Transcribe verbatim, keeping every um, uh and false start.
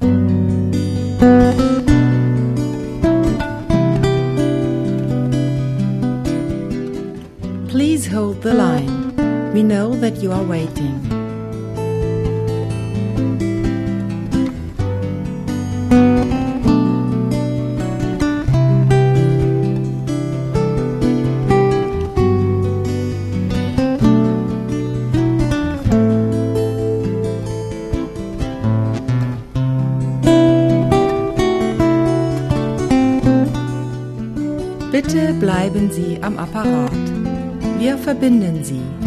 Please hold the line. We know that you are waiting. Bitte bleiben Sie am Apparat. Wir verbinden Sie.